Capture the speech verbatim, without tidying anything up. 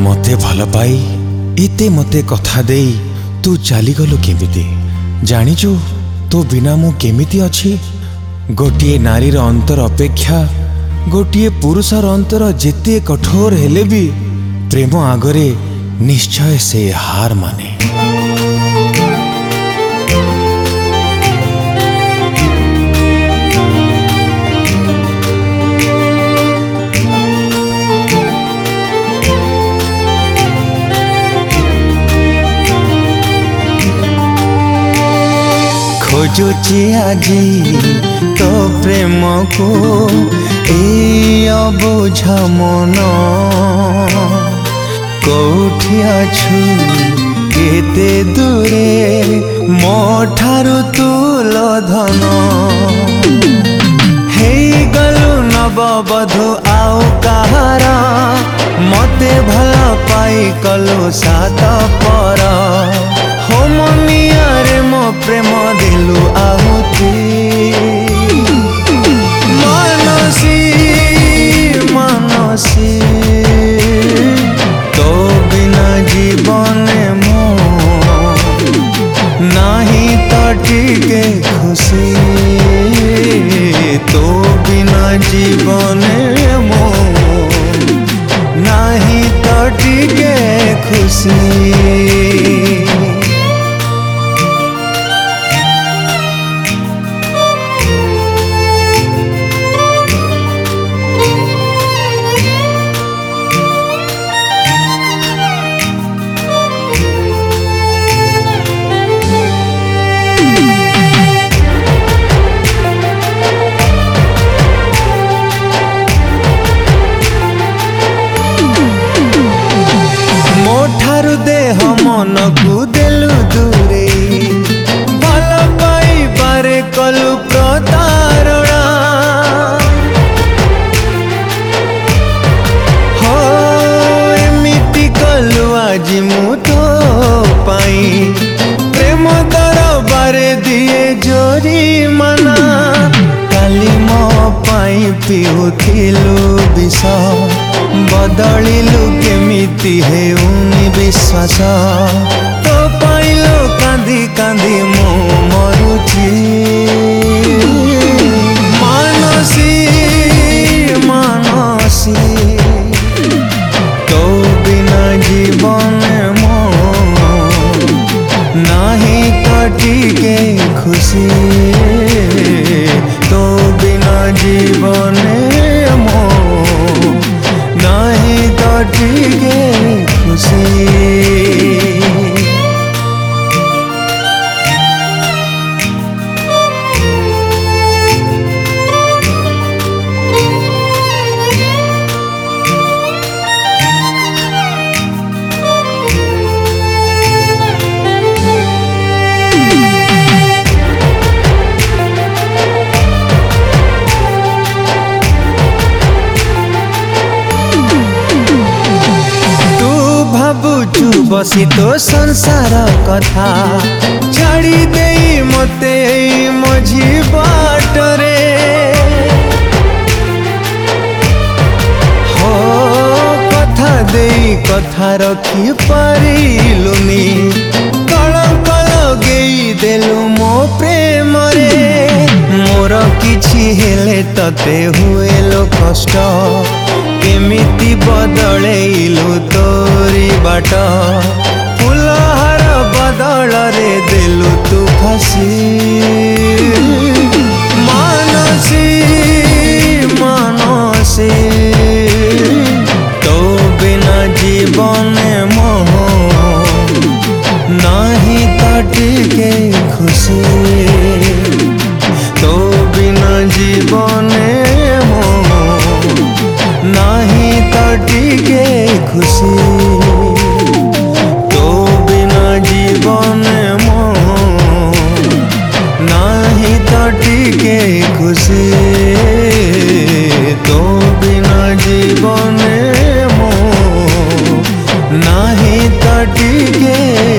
मते भल पाई एते मते कथा देई तू चली गलु केमिति जानिचु तो बिना मु केमिति अछि। गोटिए नारीर अंतर अपेक्षा गोटिए पुरुषर अंतर जेते कठोर हेले भी प्रेम आगरे निश्चय से हार माने। खोजुची आजी तो प्रेम को ए अबुझ मन कोठी अछु केते दूरे मो ठारू तुल धन हे गलु नवबधू आउ कहार मते भल पाई कलु सात पर हो मनियारे मो प्रेम दिलु आहुति मानसी मानसी तो बिना जीवन मो नहीं तो टिके खुशी तो बिना जीवन मो नहीं तो टिके खुशी। मन को देलु दूरे भल पाई बारे कलु प्रतारणा हो एमिति कलु आज मु तो पाई प्रेम दरबारे दिए जोरी मना काली मो पाई पिउथिलु विष बदलिलु केमिति हेउनी विश्वास तो पाइलो कांदी कांदी मो मरुची मानसी मानसी तो बिना जीवन मो नहीं कटिके खुशी तो बिना जीवन मो नहीं तो टिके खुशी। बसी तो संसार कथा छाड़ी दे मते मझी बाटरे हो कथा दे कथा रखी पारिलुनी कलंक लगेई देलु मो प्रेम रे मोर किछि हेले तते हुए लो कष्ट केमिति बदलेइलु तोरी बाट फुलहार बदल रे देलु तू फसी मानसी मानसी तो बिना जीवन मोह नहीं तो टिके खुशी तो बिना जीवन नहीं तो टिके खुशी तो बिना जीवन मो नहीं तो टिके खुशी तो बिना जीवन मो नहीं तो टिके